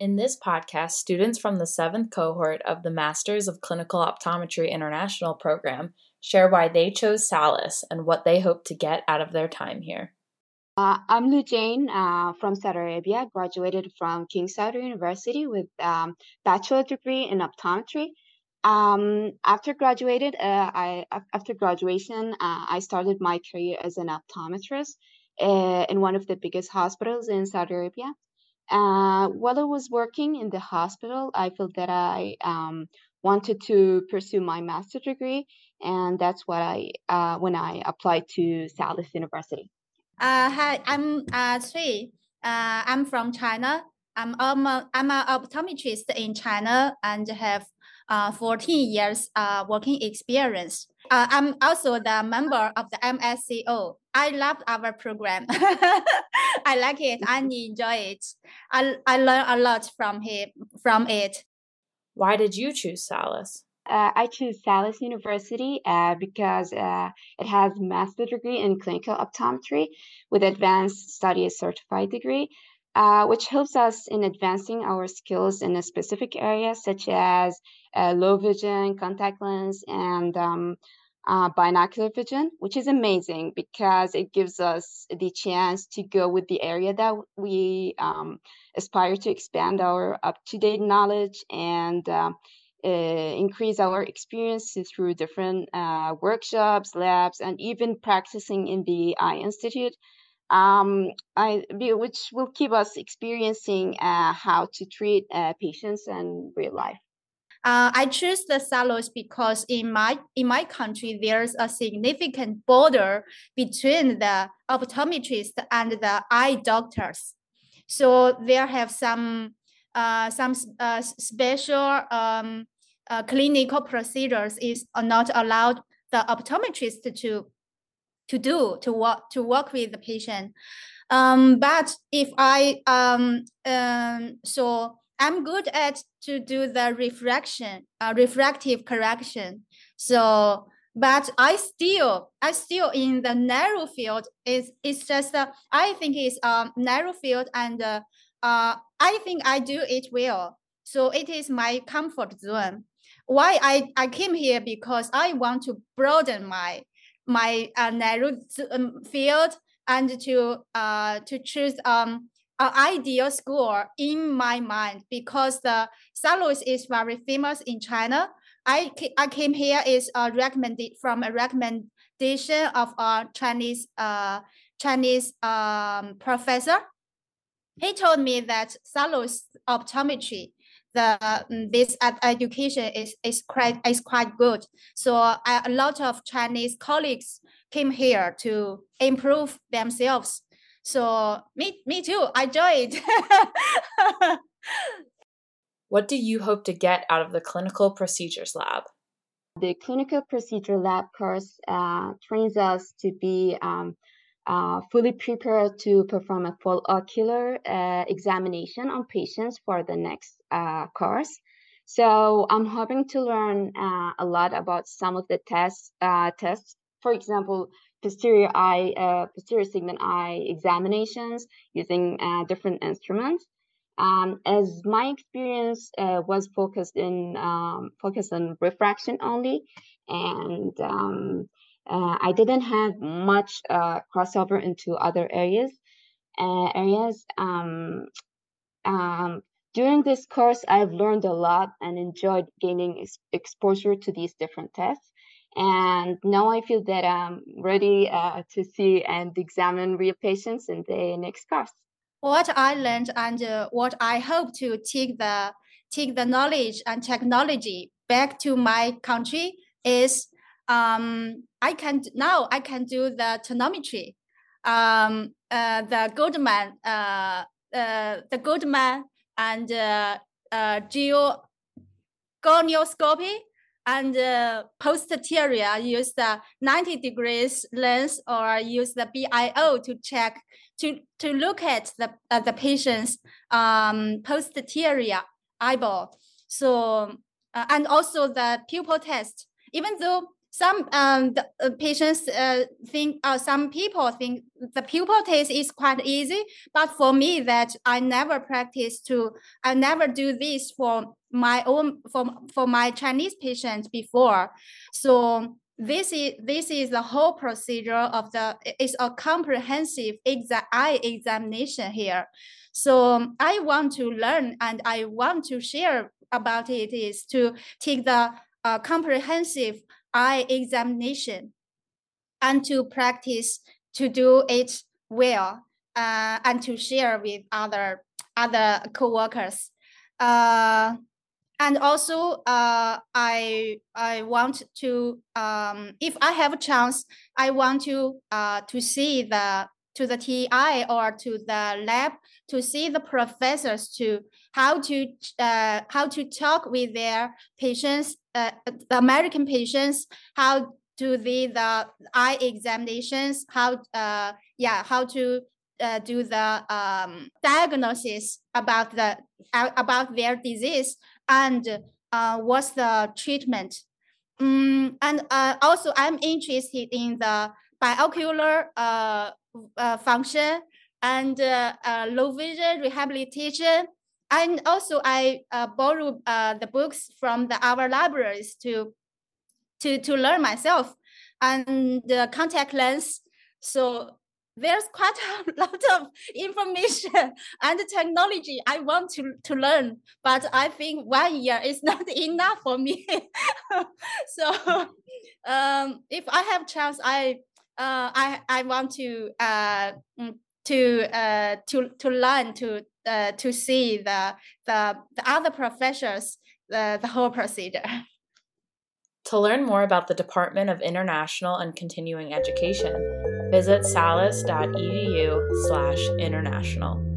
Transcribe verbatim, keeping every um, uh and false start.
In this podcast, students from the seventh cohort of the Masters of Clinical Optometry International program share why they chose Salus and what they hope to get out of their time here. Uh, I'm Lu Jane uh, from Saudi Arabia, graduated from King Saud University with um, bachelor degree in optometry. Um, after graduated, uh, I after graduation, uh, I started my career as an optometrist uh, in one of the biggest hospitals in Saudi Arabia. Uh, while I was working in the hospital, I felt that I um, wanted to pursue my master degree, and that's what I uh, when I applied to Salus University. Uh, hi, I'm uh, Sui. Uh, I'm from China. I'm um, I'm an optometrist in China and have uh, fourteen years uh, working experience. Uh, I'm also the member of the M S C O. I love our program. I like it and enjoy it. I, I learn a lot from him, from it. Why did you choose Salus? Uh, I choose Salus University uh, because uh, it has a master degree in clinical optometry with advanced studies certified degree, uh, which helps us in advancing our skills in a specific area such as uh, low vision, contact lens, and um, uh, binocular vision, which is amazing because it gives us the chance to go with the area that we um, aspire to expand our up-to-date knowledge and um, uh, increase our experience through different uh, workshops, labs, and even practicing in the Eye Institute, um, I, which will keep us experiencing uh, how to treat uh, patients in real life. Uh, I choose the Salus because in my in my country there's a significant border between the optometrist and the eye doctors, so there have some uh, some uh, special um, uh, clinical procedures is not allowed the optometrist to to do to work to work with the patient. Um, but if I um, um so I'm good at to do the refraction, uh, refractive correction. So, but I still, I still in the narrow field. Is it's just uh, I think it's a um, narrow field, and uh, uh, I think I do it well. So it is my comfort zone. Why I I came here because I want to broaden my my uh, narrow field and to uh to choose um an ideal school in my mind because the Salus is very famous in China. I, I came here is uh, recommended from a recommendation of a Chinese uh, Chinese um, professor. He told me that Salus optometry, the um, this education is is quite is quite good. So I, a lot of Chinese colleagues came here to improve themselves. So me, me too. I joined. What do you hope to get out of the clinical procedures lab? The clinical procedure lab course uh, trains us to be um, uh, fully prepared to perform a full ocular uh, examination on patients for the next uh, course. So I'm hoping to learn uh, a lot about some of the tests. Uh, tests, for example, posterior eye, uh, posterior segment eye examinations using uh, different instruments. Um, as my experience uh, was focused in um, focused on refraction only, and um, uh, I didn't have much uh, crossover into other areas. Uh, areas um, um, during this course, I've learned a lot and enjoyed gaining ex- exposure to these different tests. And now I feel that I'm ready uh, to see and examine real patients in the next course. What I learned and uh, what I hope to take the take the knowledge and technology back to my country is um, I can now I can do the tonometry, um, uh, the Goldman, uh, uh, the Goldman and uh, uh, geo gonioscopy and uh, posterior use the ninety degrees lens or use the B I O to check to to look at the uh, the patient's um, posterior eyeball. So uh, and also the pupil test. Even though some um, the, uh, patients uh, think, uh, some people think the pupil test is quite easy, but for me that I never practice to, I never do this for my own, for, for my Chinese patients before. So this is, this is the whole procedure of the, it's a comprehensive exa eye examination here. So I want to learn and I want to share about it is to take the uh, comprehensive eye examination and to practice to do it well uh, and to share with other other co-workers. Uh, and also uh, I I want to um, if I have a chance, I want to uh, to see the to the T I or to the lab to see the professors to how to uh, how to talk with their patients, uh, the American patients, how do the the eye examinations, how uh, yeah how to uh, do the um, diagnosis about the uh, about their disease and uh, what's the treatment. Um, and uh, also I'm interested in the biocular uh, uh, function and uh, uh, low vision rehabilitation. And also I uh, borrow uh, the books from the, our libraries to, to, to learn myself, and the contact lens. So there's quite a lot of information and technology I want to, to learn, but I think one year is not enough for me. So um, if I have chance, I uh, I I want to uh, to uh, to to learn to uh, to see the the the other professors the the whole procedure. To learn more about the Department of International and Continuing Education, visit salus dot e d u slash international.